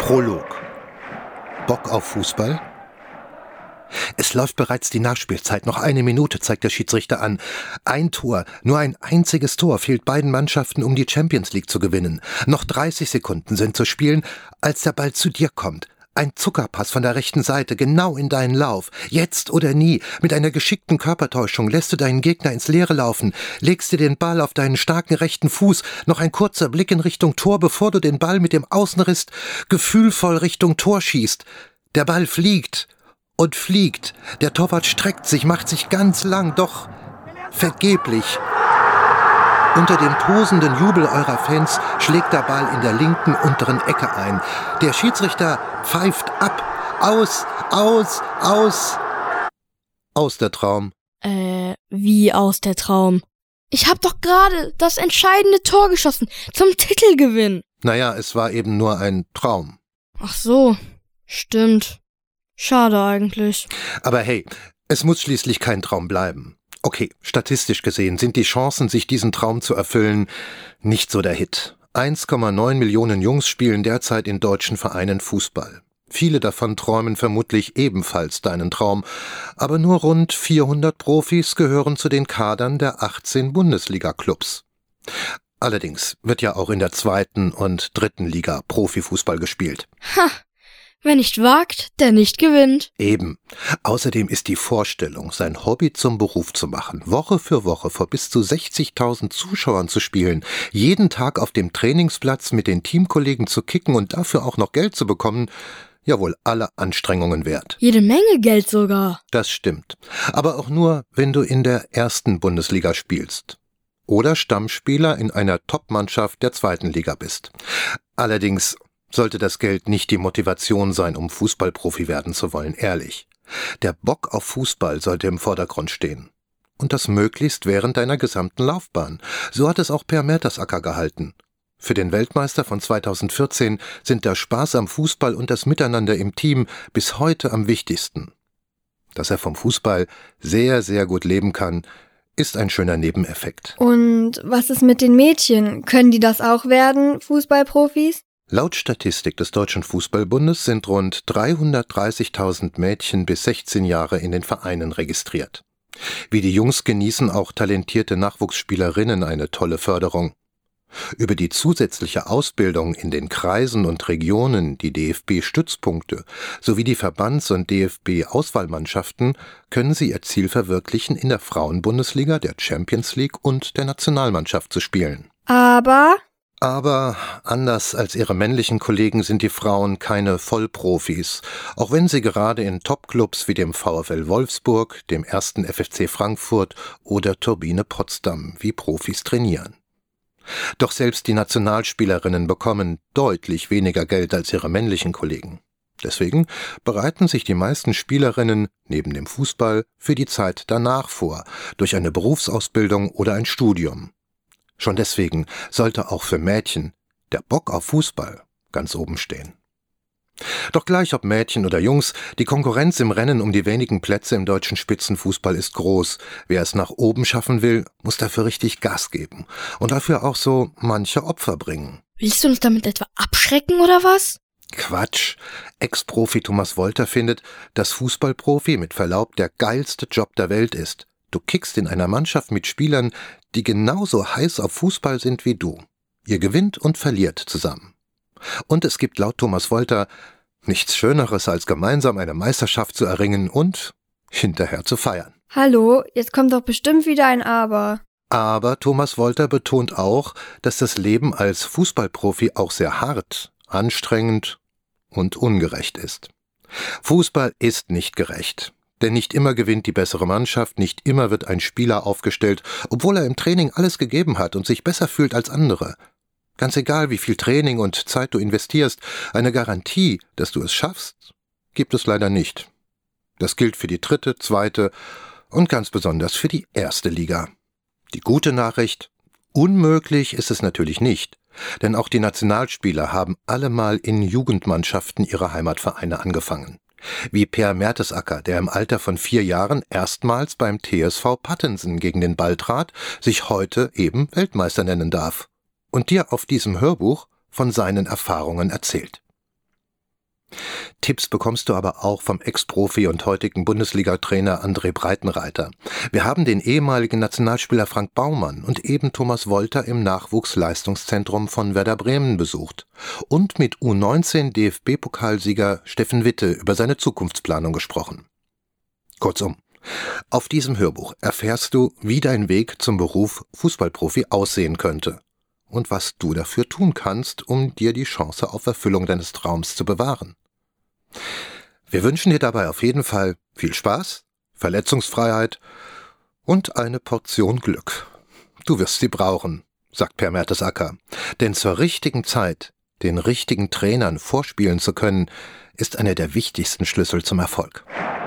Prolog. Bock auf Fußball? Es läuft bereits die Nachspielzeit. Noch 1 Minute, zeigt der Schiedsrichter an. Ein Tor, nur ein einziges Tor fehlt beiden Mannschaften, um die Champions League zu gewinnen. Noch 30 Sekunden sind zu spielen, als der Ball zu dir kommt. Ein Zuckerpass von der rechten Seite, genau in deinen Lauf. Jetzt oder nie. Mit einer geschickten Körpertäuschung lässt du deinen Gegner ins Leere laufen, legst dir den Ball auf deinen starken rechten Fuß, noch ein kurzer Blick in Richtung Tor, bevor du den Ball mit dem Außenriss gefühlvoll Richtung Tor schießt. Der Ball fliegt und fliegt. Der Torwart streckt sich, macht sich ganz lang, doch vergeblich. Unter dem tosenden Jubel eurer Fans schlägt der Ball in der linken unteren Ecke ein. Der Schiedsrichter pfeift ab. Aus, aus, aus. Aus der Traum. Wie aus der Traum? Ich hab doch gerade das entscheidende Tor geschossen zum Titelgewinn. Naja, es war eben nur ein Traum. Ach so, stimmt. Schade eigentlich. Aber hey, es muss schließlich kein Traum bleiben. Okay, statistisch gesehen sind die Chancen, sich diesen Traum zu erfüllen, nicht so der Hit. 1,9 Millionen Jungs spielen derzeit in deutschen Vereinen Fußball. Viele davon träumen vermutlich ebenfalls deinen Traum, aber nur rund 400 Profis gehören zu den Kadern der 18 Bundesliga-Clubs. Allerdings wird ja auch in der 2. und 3. Liga Profifußball gespielt. Ha! Wer nicht wagt, der nicht gewinnt. Eben. Außerdem ist die Vorstellung, sein Hobby zum Beruf zu machen, Woche für Woche vor bis zu 60.000 Zuschauern zu spielen, jeden Tag auf dem Trainingsplatz mit den Teamkollegen zu kicken und dafür auch noch Geld zu bekommen, ja wohl alle Anstrengungen wert. Jede Menge Geld sogar. Das stimmt. Aber auch nur, wenn du in der 1. Bundesliga spielst. Oder Stammspieler in einer Topmannschaft der 2. Liga bist. Allerdings sollte das Geld nicht die Motivation sein, um Fußballprofi werden zu wollen, ehrlich. Der Bock auf Fußball sollte im Vordergrund stehen. Und das möglichst während deiner gesamten Laufbahn. So hat es auch Per Mertesacker gehalten. Für den Weltmeister von 2014 sind der Spaß am Fußball und das Miteinander im Team bis heute am wichtigsten. Dass er vom Fußball sehr, sehr gut leben kann, ist ein schöner Nebeneffekt. Und was ist mit den Mädchen? Können die das auch werden, Fußballprofis? Laut Statistik des Deutschen Fußballbundes sind rund 330.000 Mädchen bis 16 Jahre in den Vereinen registriert. Wie die Jungs genießen auch talentierte Nachwuchsspielerinnen eine tolle Förderung. Über die zusätzliche Ausbildung in den Kreisen und Regionen, die DFB-Stützpunkte sowie die Verbands- und DFB-Auswahlmannschaften können sie ihr Ziel verwirklichen, in der Frauenbundesliga, der Champions League und der Nationalmannschaft zu spielen. Aber anders als ihre männlichen Kollegen sind die Frauen keine Vollprofis, auch wenn sie gerade in Topclubs wie dem VfL Wolfsburg, dem 1. FFC Frankfurt oder Turbine Potsdam wie Profis trainieren. Doch selbst die Nationalspielerinnen bekommen deutlich weniger Geld als ihre männlichen Kollegen. Deswegen bereiten sich die meisten Spielerinnen neben dem Fußball für die Zeit danach vor, durch eine Berufsausbildung oder ein Studium. Schon deswegen sollte auch für Mädchen der Bock auf Fußball ganz oben stehen. Doch gleich ob Mädchen oder Jungs, die Konkurrenz im Rennen um die wenigen Plätze im deutschen Spitzenfußball ist groß. Wer es nach oben schaffen will, muss dafür richtig Gas geben und dafür auch so manche Opfer bringen. Willst du uns damit etwa abschrecken oder was? Quatsch. Ex-Profi Thomas Wolter findet, dass Fußballprofi mit Verlaub der geilste Job der Welt ist. Du kickst in einer Mannschaft mit Spielern, die genauso heiß auf Fußball sind wie du. Ihr gewinnt und verliert zusammen. Und es gibt laut Thomas Wolter nichts Schöneres, als gemeinsam eine Meisterschaft zu erringen und hinterher zu feiern. Hallo, jetzt kommt doch bestimmt wieder ein Aber. Aber Thomas Wolter betont auch, dass das Leben als Fußballprofi auch sehr hart, anstrengend und ungerecht ist. Fußball ist nicht gerecht. Denn nicht immer gewinnt die bessere Mannschaft, nicht immer wird ein Spieler aufgestellt, obwohl er im Training alles gegeben hat und sich besser fühlt als andere. Ganz egal, wie viel Training und Zeit du investierst, eine Garantie, dass du es schaffst, gibt es leider nicht. Das gilt für die 3., 2. und ganz besonders für die 1. Liga. Die gute Nachricht: unmöglich ist es natürlich nicht, denn auch die Nationalspieler haben alle mal in Jugendmannschaften ihrer Heimatvereine angefangen. Wie Per Mertesacker, der im Alter von 4 Jahren erstmals beim TSV Pattensen gegen den Ball trat, sich heute eben Weltmeister nennen darf und dir auf diesem Hörbuch von seinen Erfahrungen erzählt. Tipps bekommst du aber auch vom Ex-Profi und heutigen Bundesliga-Trainer André Breitenreiter. Wir haben den ehemaligen Nationalspieler Frank Baumann und eben Thomas Wolter im Nachwuchsleistungszentrum von Werder Bremen besucht und mit U19 DFB-Pokalsieger Steffen Witte über seine Zukunftsplanung gesprochen. Kurzum, auf diesem Hörbuch erfährst du, wie dein Weg zum Beruf Fußballprofi aussehen könnte und was du dafür tun kannst, um dir die Chance auf Erfüllung deines Traums zu bewahren. Wir wünschen dir dabei auf jeden Fall viel Spaß, Verletzungsfreiheit und eine Portion Glück. Du wirst sie brauchen, sagt Per Mertesacker. Denn zur richtigen Zeit den richtigen Trainern vorspielen zu können, ist einer der wichtigsten Schlüssel zum Erfolg.